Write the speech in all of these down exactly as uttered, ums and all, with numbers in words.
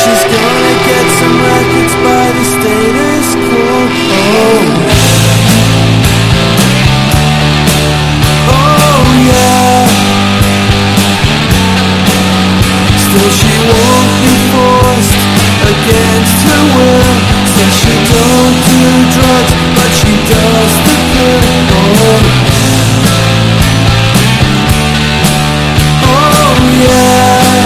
she's gonna get some records by the status quo. Oh yeah. Still she won't be forced against her will. Says she don't do drugs, but she does the pill. Oh yeah.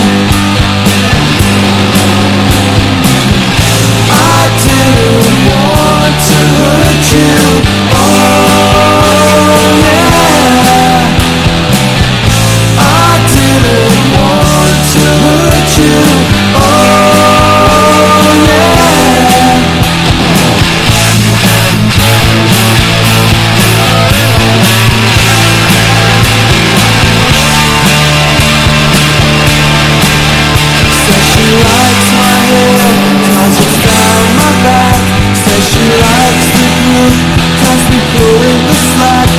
I didn't want to hurt you. Oh yeah. I didn't want to hurt you. Oh yeah. Says she likes my hair, cause it's down my back. Says she likes the group, cause we pull in the slack.